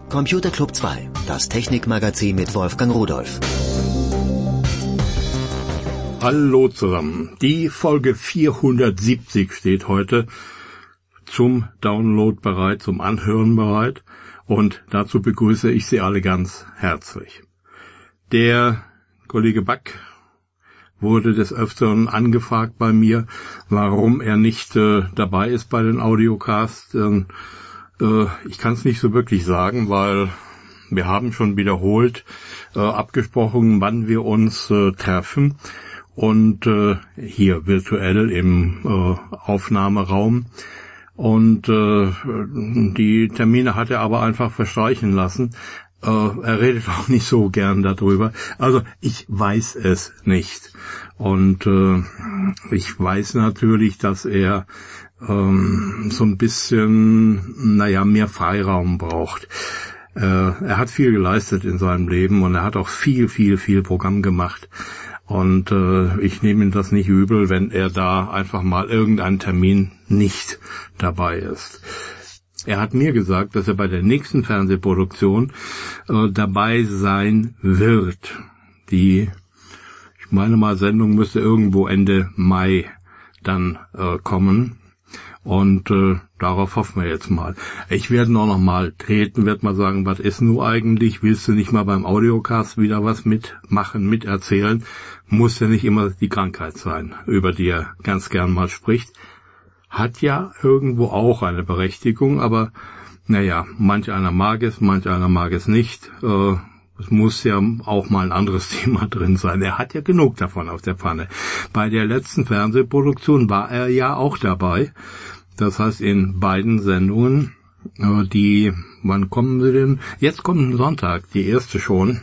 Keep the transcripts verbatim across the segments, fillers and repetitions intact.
Computer Club zwei, das Technikmagazin mit Wolfgang Rudolph. Hallo zusammen. Die Folge vierhundertsiebzig steht heute zum Download bereit, zum Anhören bereit. Und dazu begrüße ich Sie alle ganz herzlich. Der Kollege Back wurde des Öfteren angefragt bei mir, warum er nicht äh, dabei ist bei den Audiocasts. Ähm, äh, ich kann es nicht so wirklich sagen, weil wir haben schon wiederholt äh, abgesprochen, wann wir uns äh, treffen. Und äh, hier virtuell im äh, Aufnahmeraum. Und äh, die Termine hat er aber einfach verstreichen lassen. Äh, er redet auch nicht so gern darüber. Also ich weiß es nicht. Und äh, ich weiß natürlich, dass er ähm, so ein bisschen, naja, mehr Freiraum braucht. Äh, er hat viel geleistet in seinem Leben und er hat auch viel, viel, viel Programm gemacht. Und äh, ich nehme ihm das nicht übel, wenn er da einfach mal irgendeinen Termin nicht dabei ist. Er hat mir gesagt, dass er bei der nächsten Fernsehproduktion äh, dabei sein wird. Die, ich meine mal, Sendung müsste irgendwo Ende Mai dann äh, kommen. Und äh, darauf hoffen wir jetzt mal. Ich werde noch noch mal treten, werde mal sagen, was ist nun eigentlich? Willst du nicht mal beim Audiocast wieder was mitmachen, miterzählen? Muss ja nicht immer die Krankheit sein, über die er ganz gern mal spricht. Hat ja irgendwo auch eine Berechtigung, aber naja, manch einer mag es, manch einer mag es nicht. Äh, es muss ja auch mal ein anderes Thema drin sein. Er hat ja genug davon auf der Pfanne. Bei der letzten Fernsehproduktion war er ja auch dabei. Das heißt, in beiden Sendungen, die, wann kommen sie denn? Jetzt kommt Sonntag, die erste schon.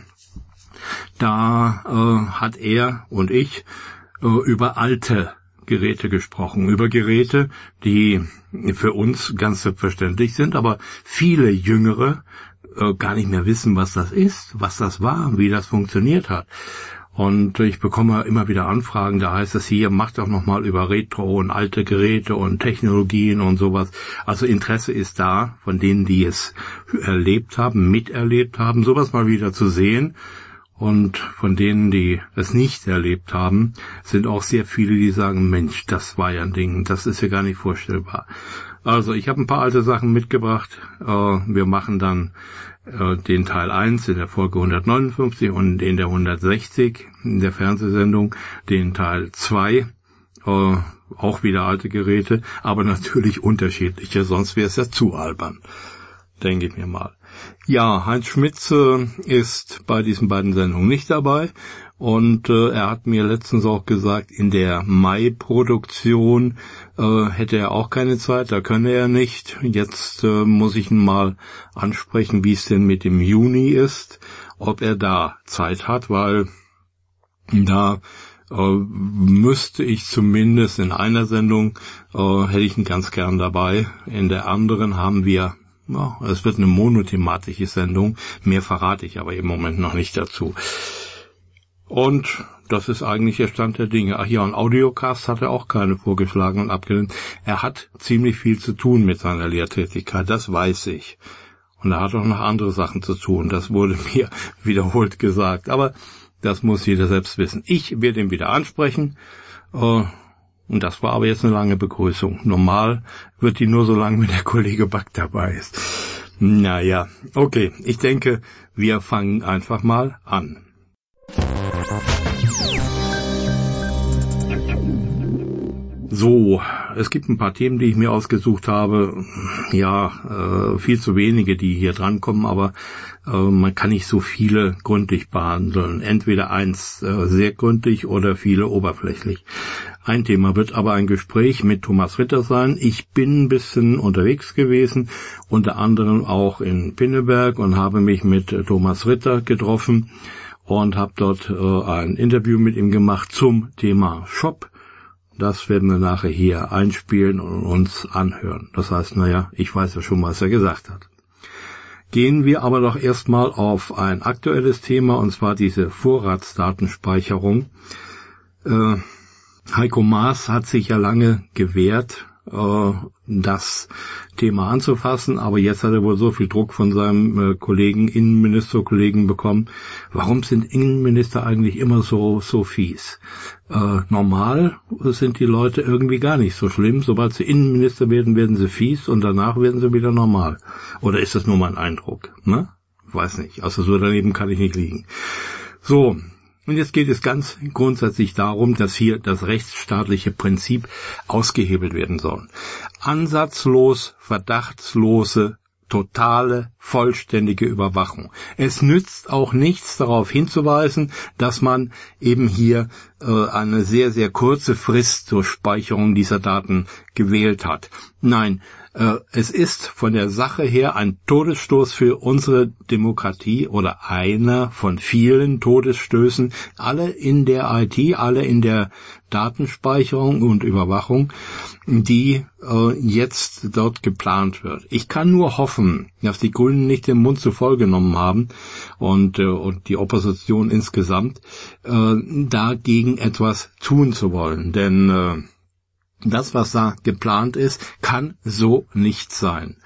Da äh, hat er und ich äh, über alte Geräte gesprochen, über Geräte, die für uns ganz selbstverständlich sind, aber viele Jüngere äh, gar nicht mehr wissen, was das ist, was das war, wie das funktioniert hat. Und ich bekomme immer wieder Anfragen, da heißt es hier, macht doch nochmal über Retro und alte Geräte und Technologien und sowas. Also Interesse ist da, von denen, die es erlebt haben, miterlebt haben, sowas mal wieder zu sehen. Und von denen, die es nicht erlebt haben, sind auch sehr viele, die sagen, Mensch, das war ja ein Ding, das ist ja gar nicht vorstellbar. Also ich habe ein paar alte Sachen mitgebracht. Wir machen dann den Teil eins in der Folge hundertneunundfünfzig und in der hundertsechzig in der Fernsehsendung den Teil zwei, äh, auch wieder alte Geräte, aber natürlich unterschiedliche, sonst wäre es ja zu albern, denke ich mir mal. Ja, Heinz Schmitz äh, ist bei diesen beiden Sendungen nicht dabei und äh, er hat mir letztens auch gesagt, in der Mai-Produktion äh, hätte er auch keine Zeit, da könne er nicht. Jetzt äh, muss ich ihn mal ansprechen, wie es denn mit dem Juni ist, ob er da Zeit hat, weil da äh, müsste ich zumindest in einer Sendung, äh, hätte ich ihn ganz gern dabei. In der anderen haben wir, ja, es wird eine monothematische Sendung, mehr verrate ich aber im Moment noch nicht dazu. Und das ist eigentlich der Stand der Dinge. Ach ja, und Audiocast hat er auch keine vorgeschlagen und abgelehnt. Er hat ziemlich viel zu tun mit seiner Lehrtätigkeit, das weiß ich. Und er hat auch noch andere Sachen zu tun, das wurde mir wiederholt gesagt. Aber das muss jeder selbst wissen. Ich werde ihn wieder ansprechen. Und das war aber jetzt eine lange Begrüßung. Normal wird die nur so lang, wenn der Kollege Back dabei ist. Naja, okay. Ich denke, wir fangen einfach mal an. So, es gibt ein paar Themen, die ich mir ausgesucht habe. Ja, äh, viel zu wenige, die hier drankommen, aber äh, man kann nicht so viele gründlich behandeln. Entweder eins äh, sehr gründlich oder viele oberflächlich. Ein Thema wird aber ein Gespräch mit Thomas Ritter sein. Ich bin ein bisschen unterwegs gewesen, unter anderem auch in Pinneberg und habe mich mit Thomas Ritter getroffen und habe dort äh, ein Interview mit ihm gemacht zum Thema Shop. Das werden wir nachher hier einspielen und uns anhören. Das heißt, naja, ich weiß ja schon, was er gesagt hat. Gehen wir aber doch erstmal auf ein aktuelles Thema, und zwar diese Vorratsdatenspeicherung. Äh, Heiko Maas hat sich ja lange gewehrt, äh, das Thema anzufassen, aber jetzt hat er wohl so viel Druck von seinem äh, Kollegen, Innenministerkollegen bekommen. Warum sind Innenminister eigentlich immer so so fies? Äh, normal sind die Leute irgendwie gar nicht so schlimm. Sobald sie Innenminister werden, werden sie fies und danach werden sie wieder normal. Oder ist das nur mein Eindruck? Ne? Weiß nicht. Also so daneben kann ich nicht liegen. So. Und jetzt geht es ganz grundsätzlich darum, dass hier das rechtsstaatliche Prinzip ausgehebelt werden soll. Ansatzlos, verdachtslose, totale, vollständige Überwachung. Es nützt auch nichts, darauf hinzuweisen, dass man eben hier äh, eine sehr, sehr kurze Frist zur Speicherung dieser Daten gewählt hat. Nein, äh, es ist von der Sache her ein Todesstoß für unsere Demokratie oder einer von vielen Todesstößen, alle in der I T, alle in der Datenspeicherung und Überwachung, die äh, jetzt dort geplant wird. Ich kann nur hoffen, dass die Grünen nicht den Mund zu voll genommen haben und, äh, und die Opposition insgesamt äh, dagegen etwas tun zu wollen. Denn äh, das, was da geplant ist, kann so nicht sein.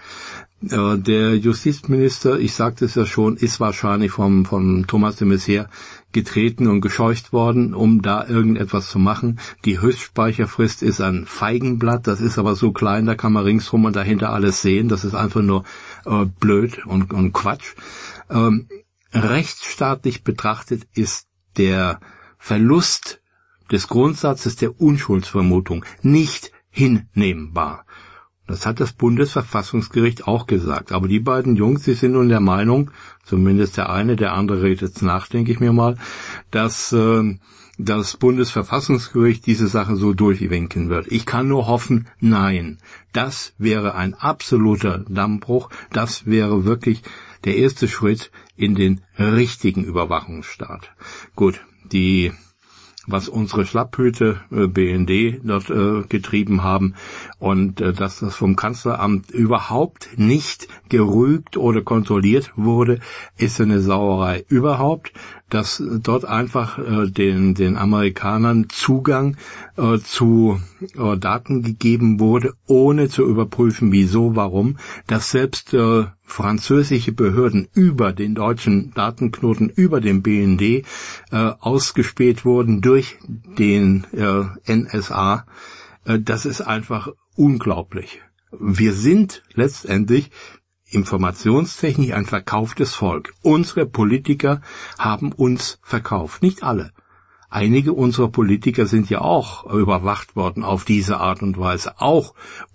Äh, der Justizminister, ich sagte es ja schon, ist wahrscheinlich vom, vom Thomas de Maizière getreten und gescheucht worden, um da irgendetwas zu machen. Die Höchstspeicherfrist ist ein Feigenblatt, das ist aber so klein, da kann man ringsrum und dahinter alles sehen. Das ist einfach nur äh, blöd und, und Quatsch. Ähm, rechtsstaatlich betrachtet ist der Verlust des Grundsatzes der Unschuldsvermutung nicht hinnehmbar. Das hat das Bundesverfassungsgericht auch gesagt. Aber die beiden Jungs, die sind nun der Meinung, zumindest der eine, der andere redet jetzt nach, denke ich mir mal, dass äh, das Bundesverfassungsgericht diese Sache so durchwinken wird. Ich kann nur hoffen, nein. Das wäre ein absoluter Dammbruch. Das wäre wirklich der erste Schritt in den richtigen Überwachungsstaat. Gut, die was unsere Schlapphüte äh, B N D dort äh, getrieben haben und äh, dass das vom Kanzleramt überhaupt nicht gerügt oder kontrolliert wurde, ist eine Sauerei. Überhaupt, dass dort einfach äh, den den Amerikanern Zugang äh, zu äh, Daten gegeben wurde, ohne zu überprüfen, wieso, warum, dass selbst äh, französische Behörden über den deutschen Datenknoten, über den B N D äh, ausgespäht wurden durch den äh, N S A. Äh, das ist einfach unglaublich. Wir sind letztendlich informationstechnisch ein verkauftes Volk. Unsere Politiker haben uns verkauft, nicht alle. Einige unserer Politiker sind ja auch überwacht worden auf diese Art und Weise, auch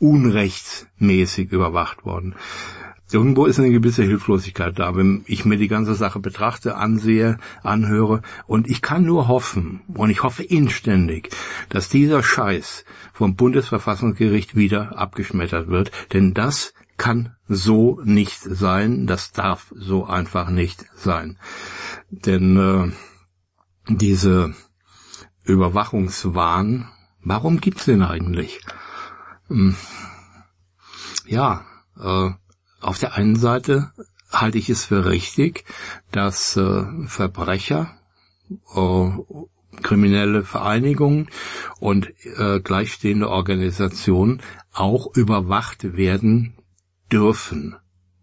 unrechtsmäßig überwacht worden. Irgendwo ist eine gewisse Hilflosigkeit da, wenn ich mir die ganze Sache betrachte, ansehe, anhöre. Und ich kann nur hoffen, und ich hoffe inständig, dass dieser Scheiß vom Bundesverfassungsgericht wieder abgeschmettert wird. Denn das kann so nicht sein, das darf so einfach nicht sein. Denn äh, diese Überwachungswahn, warum gibt's den eigentlich? Hm, ja, äh, auf der einen Seite halte ich es für richtig, dass äh, Verbrecher, äh, kriminelle Vereinigungen und äh, gleichstehende Organisationen auch überwacht werden dürfen.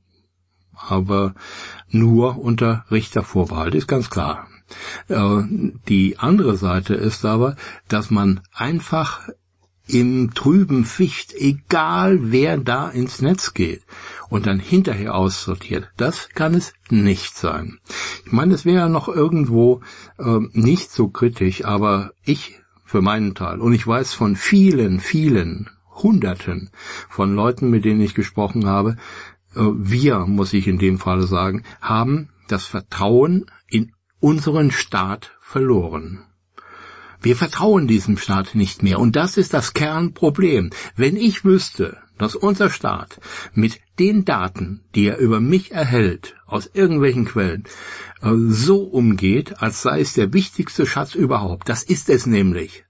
Aber nur unter Richtervorbehalt, ist ganz klar. Äh, die andere Seite ist aber, dass man einfach im trüben Ficht, egal wer da ins Netz geht und dann hinterher aussortiert, das kann es nicht sein. Ich meine, es wäre noch irgendwo äh, nicht so kritisch, aber ich für meinen Teil, und ich weiß von vielen, vielen, Hunderten von Leuten, mit denen ich gesprochen habe, äh, wir, muss ich in dem Falle sagen, haben das Vertrauen in unseren Staat verloren. Wir vertrauen diesem Staat nicht mehr. Und das ist das Kernproblem. Wenn ich wüsste, dass unser Staat mit den Daten, die er über mich erhält, aus irgendwelchen Quellen, so umgeht, als sei es der wichtigste Schatz überhaupt, das ist es nämlich,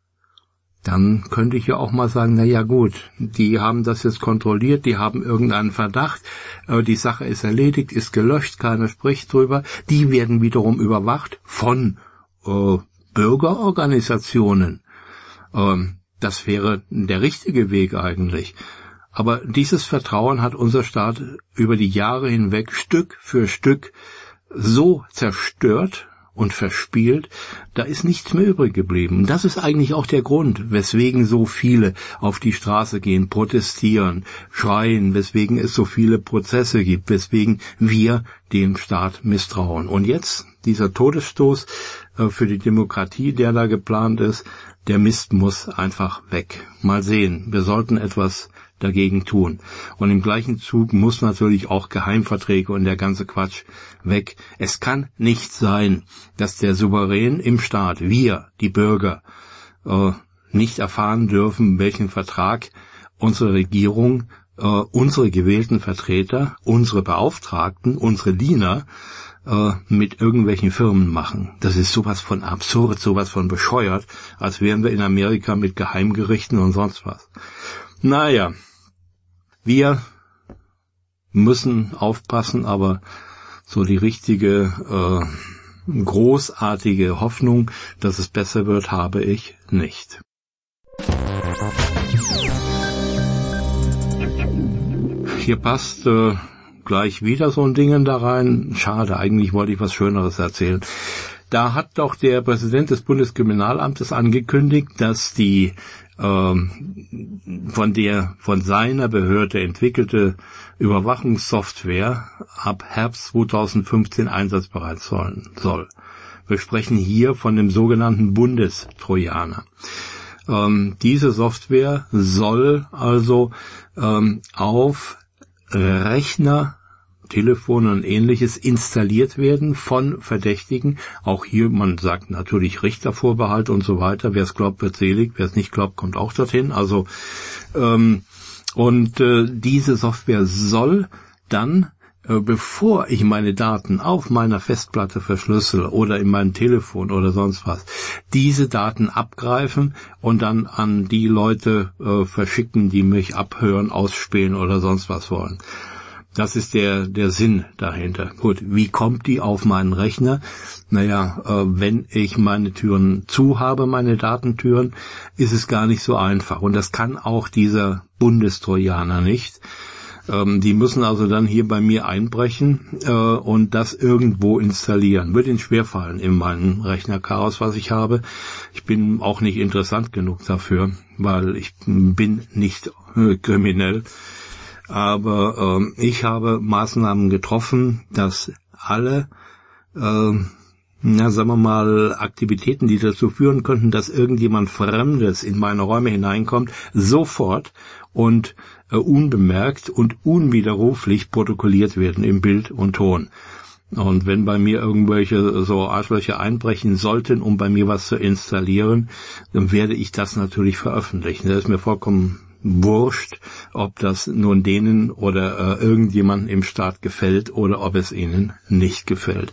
dann könnte ich ja auch mal sagen, na ja gut, die haben das jetzt kontrolliert, die haben irgendeinen Verdacht, die Sache ist erledigt, ist gelöscht, keiner spricht drüber, die werden wiederum überwacht von äh, Bürgerorganisationen. Ähm, Das wäre der richtige Weg eigentlich. Aber dieses Vertrauen hat unser Staat über die Jahre hinweg Stück für Stück so zerstört und verspielt, da ist nichts mehr übrig geblieben. Das ist eigentlich auch der Grund, weswegen so viele auf die Straße gehen, protestieren, schreien, weswegen es so viele Prozesse gibt, weswegen wir dem Staat misstrauen. Und jetzt dieser Todesstoß äh, für die Demokratie, der da geplant ist, der Mist muss einfach weg. Mal sehen, wir sollten etwas dagegen tun. Und im gleichen Zug muss natürlich auch Geheimverträge und der ganze Quatsch weg. Es kann nicht sein, dass der Souverän im Staat, wir, die Bürger, äh, nicht erfahren dürfen, welchen Vertrag unsere Regierung, äh, unsere gewählten Vertreter, unsere Beauftragten, unsere Diener äh, mit irgendwelchen Firmen machen. Das ist sowas von absurd, sowas von bescheuert, als wären wir in Amerika mit Geheimgerichten und sonst was. Naja, wir müssen aufpassen, aber so die richtige, äh, großartige Hoffnung, dass es besser wird, habe ich nicht. Hier passt äh, gleich wieder so ein Ding da rein. Schade, eigentlich wollte ich was Schöneres erzählen. Da hat doch der Präsident des Bundeskriminalamtes angekündigt, dass die ähm, von der von seiner Behörde entwickelte Überwachungssoftware ab Herbst zweitausendfünfzehn einsatzbereit sollen, soll. Wir sprechen hier von dem sogenannten Bundestrojaner. Ähm, diese Software soll also ähm, auf Rechner, Telefone und Ähnliches installiert werden von Verdächtigen. Auch hier, man sagt natürlich Richtervorbehalt und so weiter. Wer es glaubt, wird selig. Wer es nicht glaubt, kommt auch dorthin. Also ähm, und äh, diese Software soll dann, äh, bevor ich meine Daten auf meiner Festplatte verschlüssel oder in meinem Telefon oder sonst was, diese Daten abgreifen und dann an die Leute äh, verschicken, die mich abhören, ausspähen oder sonst was wollen. Das ist der der Sinn dahinter. Gut, wie kommt die auf meinen Rechner? Naja, äh, wenn ich meine Türen zu habe, meine Datentüren, ist es gar nicht so einfach. Und das kann auch dieser Bundestrojaner nicht. Ähm, die müssen also dann hier bei mir einbrechen äh, und das irgendwo installieren. Wird ihnen schwerfallen in meinem Rechnerchaos, was ich habe. Ich bin auch nicht interessant genug dafür, weil ich bin nicht äh, kriminell. Aber ähm, ich habe Maßnahmen getroffen, dass alle, äh, na sagen wir mal, Aktivitäten, die dazu führen könnten, dass irgendjemand Fremdes in meine Räume hineinkommt, sofort und äh, unbemerkt und unwiderruflich protokolliert werden im Bild und Ton. Und wenn bei mir irgendwelche so Arschlöcher einbrechen sollten, um bei mir was zu installieren, dann werde ich das natürlich veröffentlichen. Das ist mir vollkommen wurscht, ob das nun denen oder äh, irgendjemandem im Staat gefällt oder ob es ihnen nicht gefällt.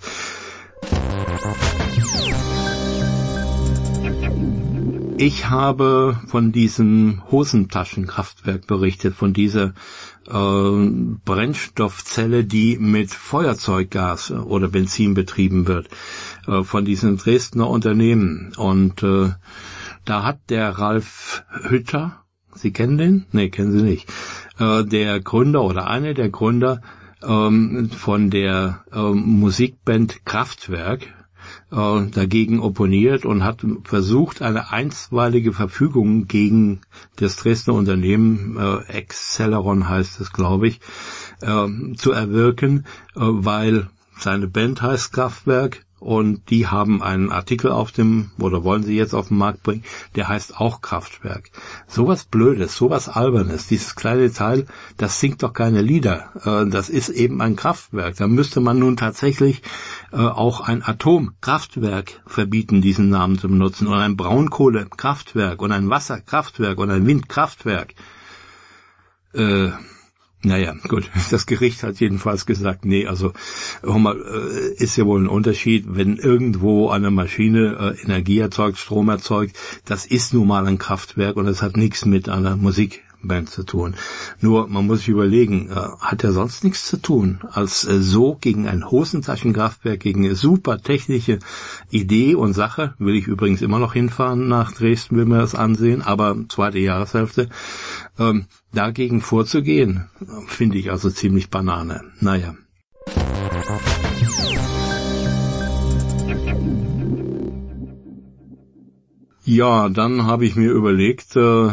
Ich habe von diesem Hosentaschenkraftwerk berichtet, von dieser äh, Brennstoffzelle, die mit Feuerzeuggas oder Benzin betrieben wird, äh, von diesem Dresdner Unternehmen. Und äh, da hat der Ralf Hütter, Sie kennen den? Nee, kennen Sie nicht. Äh, der Gründer oder einer der Gründer ähm, von der ähm, Musikband Kraftwerk äh, dagegen opponiert und hat versucht, eine einstweilige Verfügung gegen das Dresdner Unternehmen, äh, Acceleron heißt es, glaube ich, äh, zu erwirken, äh, weil seine Band heißt Kraftwerk. Und die haben einen Artikel auf dem, oder wollen sie jetzt auf den Markt bringen, der heißt auch Kraftwerk. Sowas Blödes, sowas Albernes, dieses kleine Teil, das singt doch keine Lieder. Das ist eben ein Kraftwerk. Da müsste man nun tatsächlich auch ein Atomkraftwerk verbieten, diesen Namen zu benutzen, und ein Braunkohlekraftwerk und ein Wasserkraftwerk und ein Windkraftwerk. Äh... Naja, gut, das Gericht hat jedenfalls gesagt, nee, also hör mal, ist ja wohl ein Unterschied, wenn irgendwo eine Maschine äh, Energie erzeugt, Strom erzeugt, das ist nun mal ein Kraftwerk und das hat nichts mit einer Musikband Band zu tun. Nur, man muss sich überlegen, äh, hat er sonst nichts zu tun, als äh, so gegen ein Hosentaschenkraftwerk, gegen eine super technische Idee und Sache, will ich übrigens immer noch hinfahren nach Dresden, will mir das ansehen, aber zweite Jahreshälfte, ähm, dagegen vorzugehen, finde ich also ziemlich Banane. Naja. Ja, dann habe ich mir überlegt, äh,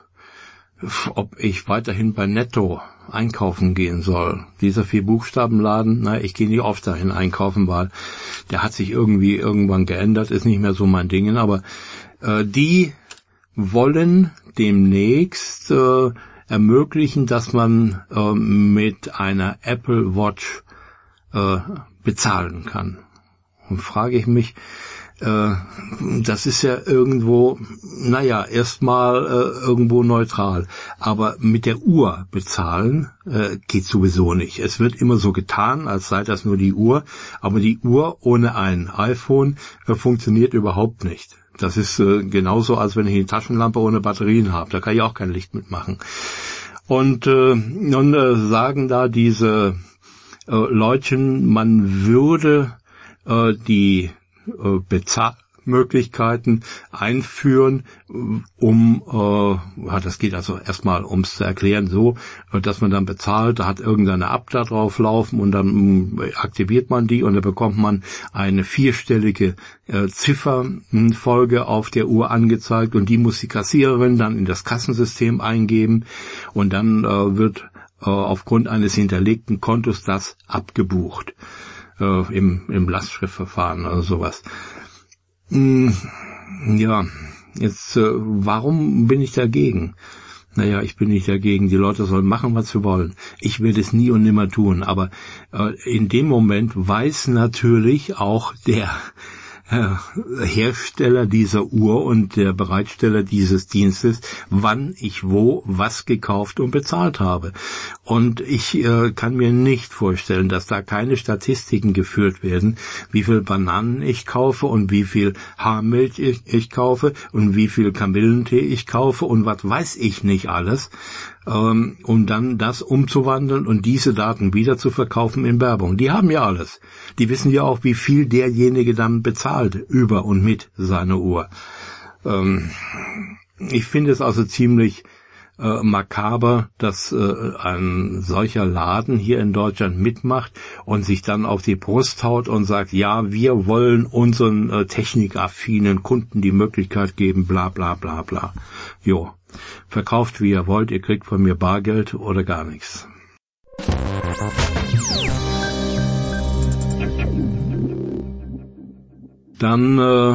ob ich weiterhin bei Netto einkaufen gehen soll. Dieser Vier-Buchstaben-Laden, na, ich gehe nicht oft dahin einkaufen, weil der hat sich irgendwie irgendwann geändert, ist nicht mehr so mein Ding, aber äh, die wollen demnächst äh, ermöglichen, dass man äh, mit einer Apple Watch äh, bezahlen kann. Und frage ich mich, äh, das ist ja irgendwo, naja, erstmal äh, irgendwo neutral. Aber mit der Uhr bezahlen äh, geht sowieso nicht. Es wird immer so getan, als sei das nur die Uhr. Aber die Uhr ohne ein iPhone äh, funktioniert überhaupt nicht. Das ist äh, genauso, als wenn ich eine Taschenlampe ohne Batterien habe. Da kann ich auch kein Licht mitmachen. Und äh, nun äh, sagen da diese äh, Leutchen, man würde äh, die äh, Bezahlmöglichkeiten einführen, um, äh, ja, das geht also erstmal, um es zu erklären, so, äh, dass man dann bezahlt, da hat irgendeine App da drauf laufen und dann äh, aktiviert man die und dann bekommt man eine vierstellige äh, Ziffernfolge auf der Uhr angezeigt und die muss die Kassiererin dann in das Kassensystem eingeben und dann äh, wird äh, aufgrund eines hinterlegten Kontos das abgebucht. Äh, im, im Lastschriftverfahren oder sowas. Hm, ja, jetzt, äh, warum bin ich dagegen? Naja, ich bin nicht dagegen. Die Leute sollen machen, was sie wollen. Ich werde es nie und nimmer tun. Aber äh, in dem Moment weiß natürlich auch der Hersteller dieser Uhr und der Bereitsteller dieses Dienstes, wann ich wo was gekauft und bezahlt habe. Und ich äh, kann mir nicht vorstellen, dass da keine Statistiken geführt werden, wie viel Bananen ich kaufe und wie viel Haarmilch ich, ich kaufe und wie viel Kamillentee ich kaufe und was weiß ich nicht alles, ähm, um dann das umzuwandeln und diese Daten wieder zu verkaufen in Werbung. Die haben ja alles. Die wissen ja auch, wie viel derjenige dann bezahlt über und mit seiner Uhr. Ähm, ich finde es also ziemlich äh, makaber, dass äh, ein solcher Laden hier in Deutschland mitmacht und sich dann auf die Brust haut und sagt, ja, wir wollen unseren äh, technikaffinen Kunden die Möglichkeit geben, bla bla bla bla. Jo, verkauft wie ihr wollt, ihr kriegt von mir Bargeld oder gar nichts. Dann äh,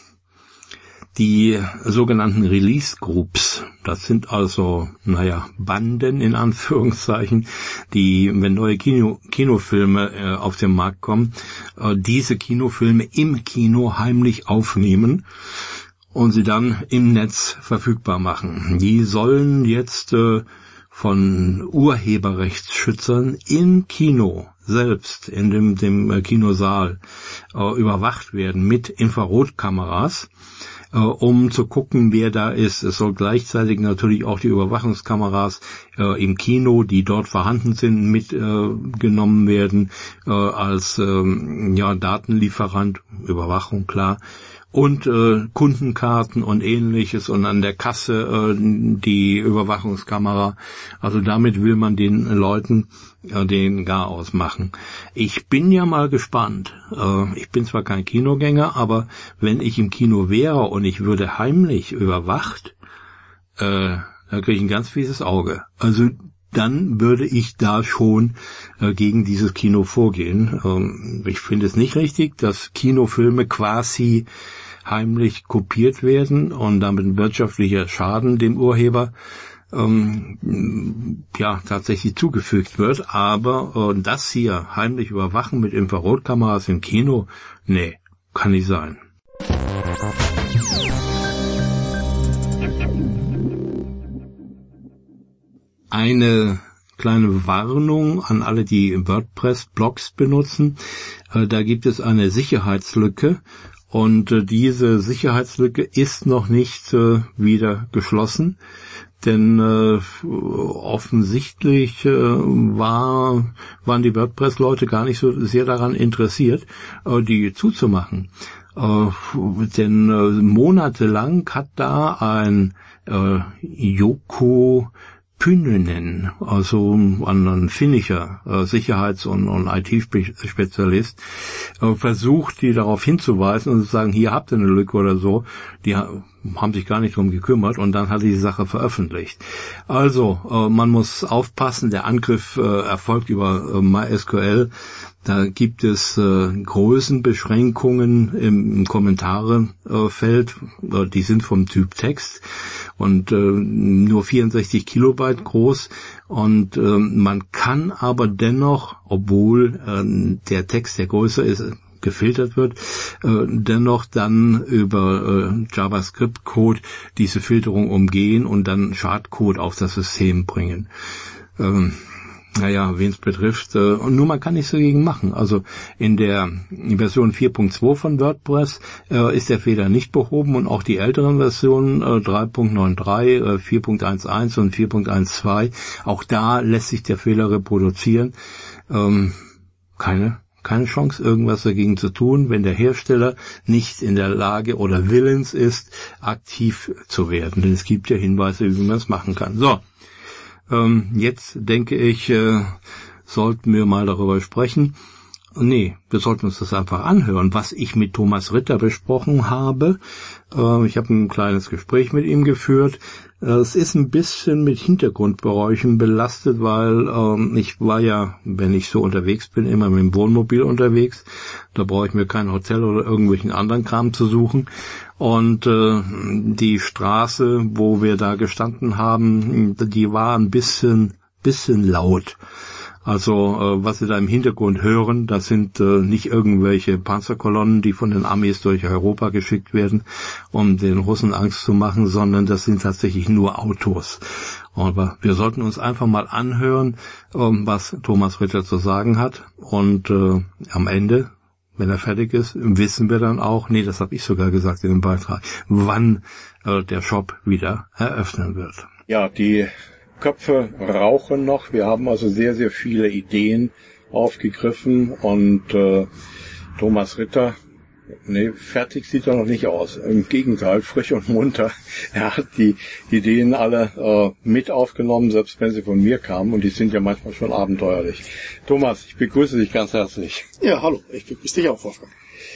die sogenannten Release Groups. Das sind also, naja, Banden in Anführungszeichen, die, wenn neue Kino, Kinofilme äh, auf den Markt kommen, äh, diese Kinofilme im Kino heimlich aufnehmen und sie dann im Netz verfügbar machen. Die sollen jetzt äh, von Urheberrechtsschützern im Kino selbst, in dem, dem Kinosaal, äh, überwacht werden mit Infrarotkameras, äh, um zu gucken, wer da ist. Es soll gleichzeitig natürlich auch die Überwachungskameras äh, im Kino, die dort vorhanden sind, mitgenommen äh, werden, äh, als äh, ja, Datenlieferant, Überwachung, klar. Und äh, Kundenkarten und ähnliches und an der Kasse äh, die Überwachungskamera. Also damit will man den Leuten äh, den Garaus machen. Ich bin ja mal gespannt. Äh, ich bin zwar kein Kinogänger, aber wenn ich im Kino wäre und ich würde heimlich überwacht, äh, da kriege ich ein ganz fieses Auge. Also dann würde ich da schon äh, gegen dieses Kino vorgehen. Ähm, ich finde es nicht richtig, dass Kinofilme quasi heimlich kopiert werden und damit wirtschaftlicher Schaden dem Urheber ähm, ja tatsächlich zugefügt wird. Aber äh, das hier heimlich überwachen mit Infrarotkameras im Kino, nee, kann nicht sein. Eine kleine Warnung an alle, die WordPress-Blogs benutzen. Äh, da gibt es eine Sicherheitslücke Und äh, diese Sicherheitslücke ist noch nicht äh, wieder geschlossen, denn äh, offensichtlich äh, war, waren die WordPress-Leute gar nicht so sehr daran interessiert, äh, die zuzumachen. Äh, denn äh, monatelang hat da ein äh, Joko Pynnönen, also ein finnischer äh, Sicherheits- und, und I T-Spezialist, äh, versucht, die darauf hinzuweisen und zu sagen, hier habt ihr eine Lücke oder so. Die ha- haben sich gar nicht drum gekümmert und dann hat er die Sache veröffentlicht. Also, äh, man muss aufpassen, der Angriff äh, erfolgt über äh, MySQL. Da gibt es äh, Größenbeschränkungen im, im Kommentarefeld, äh, die sind vom Typ Text und äh, nur vierundsechzig Kilobyte groß und äh, man kann aber dennoch, obwohl äh, der Text, der größer ist, gefiltert wird, äh, dennoch dann über äh, JavaScript-Code diese Filterung umgehen und dann Schadcode auf das System bringen. Ähm, Naja, wen es betrifft, äh, und nur man kann nichts dagegen machen. Also in der Version vier Punkt zwei von WordPress äh, ist der Fehler nicht behoben und auch die älteren Versionen äh, drei Punkt neun drei, äh, vier Punkt eins eins und vier Punkt eins zwei, auch da lässt sich der Fehler reproduzieren. Ähm, keine keine Chance, irgendwas dagegen zu tun, wenn der Hersteller nicht in der Lage oder willens ist, aktiv zu werden. Denn es gibt ja Hinweise, wie man es machen kann. So. Ähm, jetzt denke ich, äh, sollten wir mal darüber sprechen. Nee, wir sollten uns das einfach anhören, was ich mit Thomas Ritter besprochen habe. Äh, ich habe ein kleines Gespräch mit ihm geführt. Äh, es ist ein bisschen mit Hintergrundgeräuschen belastet, weil äh, ich war ja, wenn ich so unterwegs bin, immer mit dem Wohnmobil unterwegs. Da brauche ich mir kein Hotel oder irgendwelchen anderen Kram zu suchen. Und äh, die Straße, wo wir da gestanden haben, die war ein bisschen, bisschen laut. Also äh, was Sie da im Hintergrund hören, das sind äh, nicht irgendwelche Panzerkolonnen, die von den Amis durch Europa geschickt werden, um den Russen Angst zu machen, sondern das sind tatsächlich nur Autos. Aber wir sollten uns einfach mal anhören, ähm, was Thomas Ritter zu sagen hat. Und äh, am Ende, wenn er fertig ist, wissen wir dann auch, nee, das habe ich sogar gesagt in dem Beitrag, wann äh, der Shop wieder eröffnen wird. Ja, die Köpfe rauchen noch. Wir haben also sehr, sehr viele Ideen aufgegriffen und äh, Thomas Ritter, nee, fertig sieht er noch nicht aus. Im Gegenteil, frisch und munter. Er hat die Ideen alle äh, mit aufgenommen, selbst wenn sie von mir kamen und die sind ja manchmal schon abenteuerlich. Thomas, ich begrüße dich ganz herzlich. Ja, hallo, ich begrüße dich auch, Wolfgang.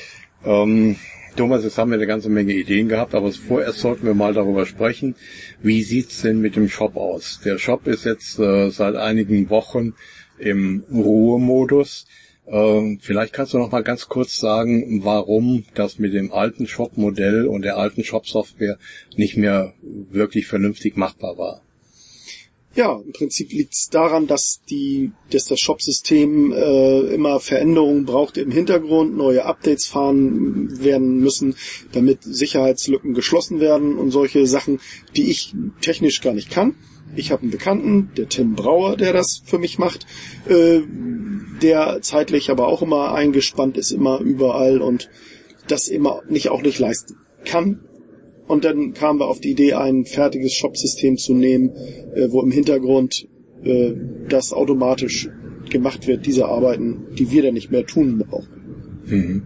Ähm, Thomas, jetzt haben wir eine ganze Menge Ideen gehabt, aber vorerst sollten wir mal darüber sprechen, wie sieht's denn mit dem Shop aus? Der Shop ist jetzt äh, seit einigen Wochen im Ruhemodus. Äh, vielleicht kannst du noch mal ganz kurz sagen, warum das mit dem alten Shop-Modell und der alten Shop-Software nicht mehr wirklich vernünftig machbar war. Ja, im Prinzip liegt es daran, dass die, dass das Shop-System äh, immer Veränderungen braucht im Hintergrund, neue Updates fahren werden müssen, damit Sicherheitslücken geschlossen werden und solche Sachen, die ich technisch gar nicht kann. Ich habe einen Bekannten, der Tim Brauer, der das für mich macht, äh, der zeitlich aber auch immer eingespannt ist, immer überall und das immer nicht auch nicht leisten kann. Und dann kamen wir auf die Idee, ein fertiges Shop-System zu nehmen, äh, wo im Hintergrund äh, das automatisch gemacht wird, diese Arbeiten, die wir dann nicht mehr tun brauchen. Mhm.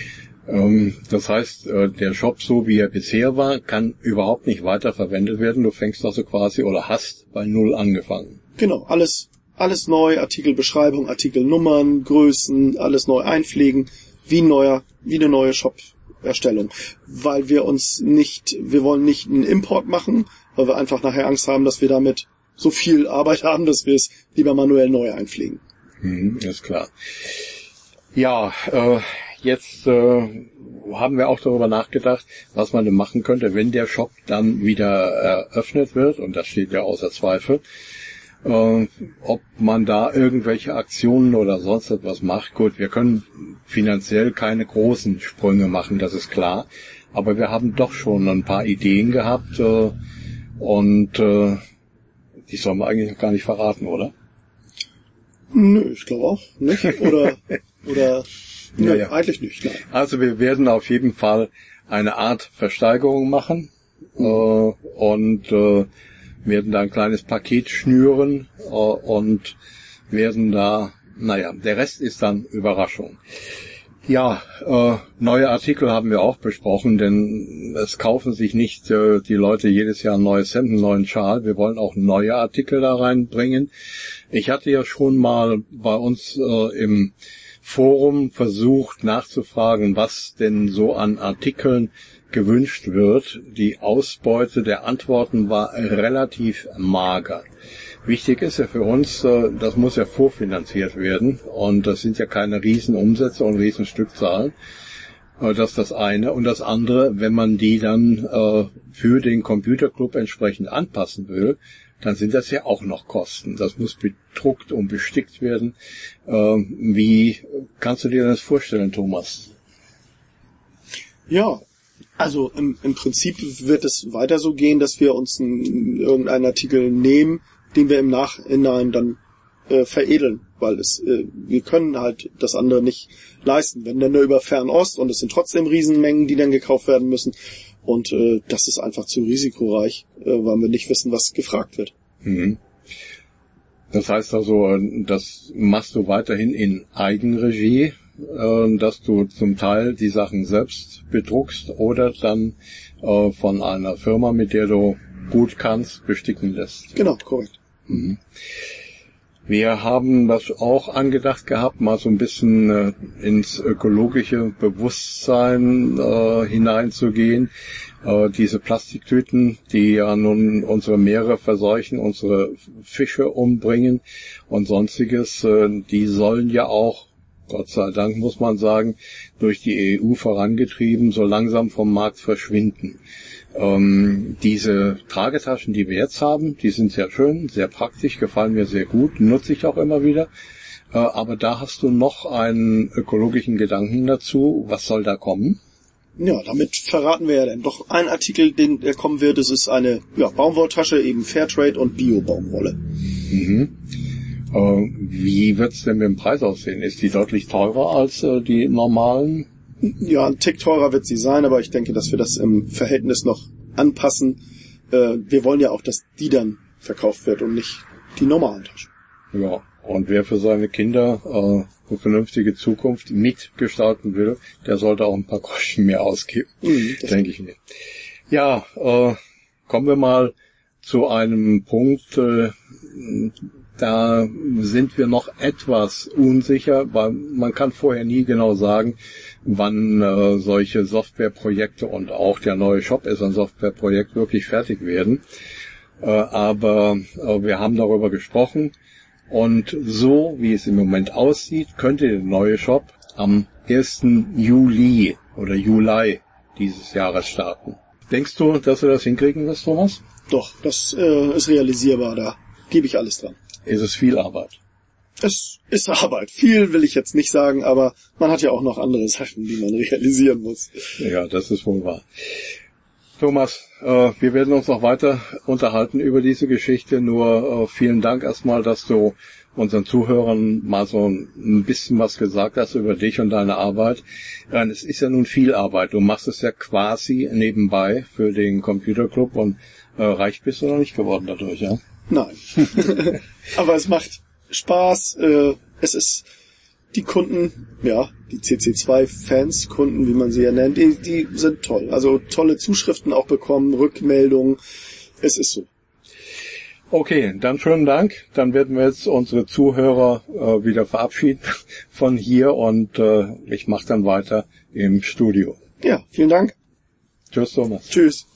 Ähm, das heißt, äh, der Shop, so wie er bisher war, kann überhaupt nicht weiter verwendet werden. Du fängst also quasi oder hast bei Null angefangen. Genau, alles, alles neu, Artikelbeschreibung, Artikelnummern, Größen, alles neu einpflegen, wie ein neuer, wie eine neue Shop. Erstellung, weil wir uns nicht, wir wollen nicht einen Import machen, weil wir einfach nachher Angst haben, dass wir damit so viel Arbeit haben, dass wir es lieber manuell neu einpflegen. Hm, ist klar. Ja, äh, jetzt äh, haben wir auch darüber nachgedacht, was man denn machen könnte, wenn der Shop dann wieder eröffnet wird, und das steht ja außer Zweifel, äh, ob man da irgendwelche Aktionen oder sonst etwas macht. Gut, wir können finanziell keine großen Sprünge machen, das ist klar, aber wir haben doch schon ein paar Ideen gehabt äh, und äh, die sollen wir eigentlich noch gar nicht verraten, oder? Nö, ich glaube auch nicht. Oder oder Ja, Nö, ja. eigentlich nicht. Nein. Also wir werden auf jeden Fall eine Art Versteigerung machen mhm. äh, und äh, werden da ein kleines Paket schnüren äh, und werden da, naja, der Rest ist dann Überraschung. Ja, äh, neue Artikel haben wir auch besprochen, denn es kaufen sich nicht äh, die Leute jedes Jahr ein neues Hemd, einen neuen Schal. Wir wollen auch neue Artikel da reinbringen. Ich hatte ja schon mal bei uns äh, im Forum versucht nachzufragen, was denn so an Artikeln gewünscht wird. Die Ausbeute der Antworten war relativ mager. Wichtig ist ja für uns, das muss ja vorfinanziert werden und das sind ja keine Riesenumsätze und Riesenstückzahlen. Das ist das eine. Und das andere, wenn man die dann für den Computerclub entsprechend anpassen will, dann sind das ja auch noch Kosten. Das muss bedruckt und bestickt werden. Wie kannst du dir das vorstellen, Thomas? Ja, also im, im Prinzip wird es weiter so gehen, dass wir uns einen, irgendeinen Artikel nehmen, den wir im Nachhinein dann äh, veredeln, weil es äh, wir können halt das andere nicht leisten. Wenn dann nur über Fernost und es sind trotzdem Riesenmengen, die dann gekauft werden müssen und äh, das ist einfach zu risikoreich, äh, weil wir nicht wissen, was gefragt wird. Mhm. Das heißt also, das machst du weiterhin in Eigenregie, äh, dass du zum Teil die Sachen selbst bedruckst oder dann äh, von einer Firma, mit der du gut kannst, besticken lässt. Genau, korrekt. Mhm. Wir haben das auch angedacht gehabt, mal so ein bisschen äh, ins ökologische Bewusstsein äh, hineinzugehen. Äh, diese Plastiktüten, die ja nun unsere Meere verseuchen, unsere Fische umbringen und sonstiges, äh, die sollen ja auch, Gott sei Dank muss man sagen, durch die E U vorangetrieben, so langsam vom Markt verschwinden. Ähm, diese Tragetaschen, die wir jetzt haben, die sind sehr schön, sehr praktisch, gefallen mir sehr gut, nutze ich auch immer wieder. Äh, aber da hast du noch einen ökologischen Gedanken dazu. Was soll da kommen? Ja, damit verraten wir ja dann doch einen Artikel, den der kommen wird. Es ist eine ja, Baumwolltasche, eben Fairtrade und Bio-Baumwolle. Mhm. Äh, wie wird's denn mit dem Preis aussehen? Ist die deutlich teurer als äh, die normalen? Ja, ein Tick teurer wird sie sein, aber ich denke, dass wir das im Verhältnis noch anpassen. Äh, wir wollen ja auch, dass die dann verkauft wird und nicht die normalen Taschen. Ja, und wer für seine Kinder äh, eine vernünftige Zukunft mitgestalten will, der sollte auch ein paar Groschen mehr ausgeben, mhm, denke ich mir. Ja, äh, kommen wir mal zu einem Punkt, äh, da sind wir noch etwas unsicher, weil man kann vorher nie genau sagen, wann äh, solche Softwareprojekte und auch der neue Shop ist ein Softwareprojekt wirklich fertig werden. Äh, aber äh, wir haben darüber gesprochen und so wie es im Moment aussieht, könnte der neue Shop am ersten Juli oder Juli dieses Jahres starten. Denkst du, dass du das hinkriegen wirst, Thomas? Doch, das äh, ist realisierbar, da gebe ich alles dran. Ist es viel Arbeit? Es ist Arbeit. Viel will ich jetzt nicht sagen, aber man hat ja auch noch andere Sachen, die man realisieren muss. Ja, das ist wohl wahr. Thomas, äh, wir werden uns noch weiter unterhalten über diese Geschichte. Nur äh, vielen Dank erstmal, dass du unseren Zuhörern mal so ein bisschen was gesagt hast über dich und deine Arbeit. Ja, es ist ja nun viel Arbeit. Du machst es ja quasi nebenbei für den Computerclub und äh, reich bist du noch nicht geworden dadurch, ja? Nein. Aber es macht Spaß. Äh, es ist die Kunden, ja, die C C zwei Fans, Kunden, wie man sie ja nennt, die, die sind toll. Also tolle Zuschriften auch bekommen, Rückmeldungen. Es ist so. Okay, dann schönen Dank. Dann werden wir jetzt unsere Zuhörer äh, wieder verabschieden von hier und äh, ich mache dann weiter im Studio. Ja, vielen Dank. Tschüss, Thomas. Tschüss.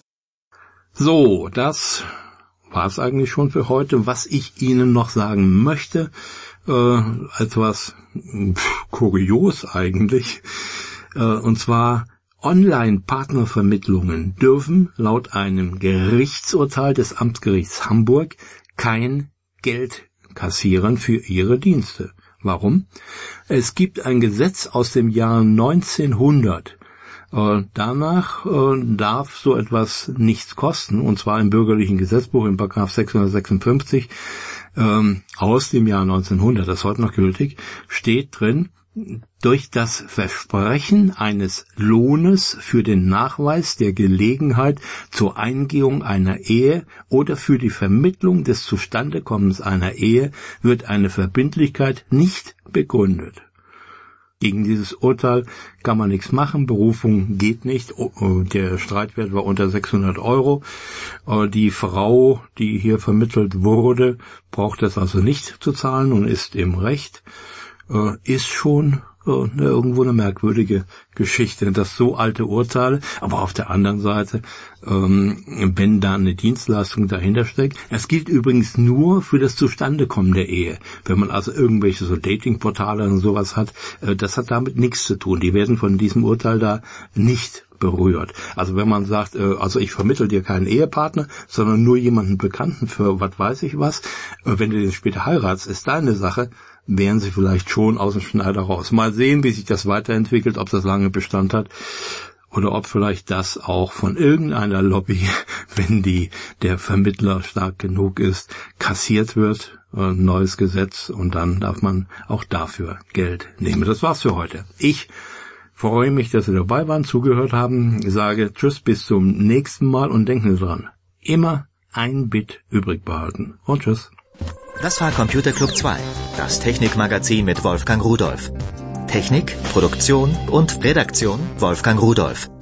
So, das war es eigentlich schon für heute. Was ich Ihnen noch sagen möchte, äh, etwas pff, kurios eigentlich, äh, und zwar Online-Partnervermittlungen dürfen laut einem Gerichtsurteil des Amtsgerichts Hamburg kein Geld kassieren für ihre Dienste. Warum? Es gibt ein Gesetz aus dem Jahr neunzehnhundert. Äh, danach äh, darf so etwas nichts kosten, und zwar im bürgerlichen Gesetzbuch in Paragraph sechshundertsechsundfünfzig ähm, aus dem Jahr neunzehnhundert, das ist heute noch gültig, steht drin, durch das Versprechen eines Lohnes für den Nachweis der Gelegenheit zur Eingehung einer Ehe oder für die Vermittlung des Zustandekommens einer Ehe wird eine Verbindlichkeit nicht begründet. Gegen dieses Urteil kann man nichts machen, Berufung geht nicht, der Streitwert war unter sechshundert Euro. Die Frau, die hier vermittelt wurde, braucht das also nicht zu zahlen und ist im Recht. Ist schon irgendwo eine merkwürdige Geschichte, dass so alte Urteile, aber auf der anderen Seite, ähm, wenn da eine Dienstleistung dahinter steckt, das gilt übrigens nur für das Zustandekommen der Ehe. Wenn man also irgendwelche so Datingportale und sowas hat, äh, das hat damit nichts zu tun. Die werden von diesem Urteil da nicht berührt. Also wenn man sagt, äh, also ich vermittle dir keinen Ehepartner, sondern nur jemanden Bekannten für was weiß ich was, äh, wenn du den später heiratst, ist deine Sache, wären sie vielleicht schon aus dem Schneider raus. Mal sehen, wie sich das weiterentwickelt, ob das lange Bestand hat oder ob vielleicht das auch von irgendeiner Lobby, wenn die der Vermittler stark genug ist, kassiert wird. Ein neues Gesetz und dann darf man auch dafür Geld nehmen. Das war's für heute. Ich freue mich, dass Sie dabei waren, zugehört haben. Ich sage Tschüss, bis zum nächsten Mal und denken Sie dran, immer ein Bit übrig behalten. Und Tschüss. Das war Computer Club zwei, das Technikmagazin mit Wolfgang Rudolph. Technik, Produktion und Redaktion Wolfgang Rudolph.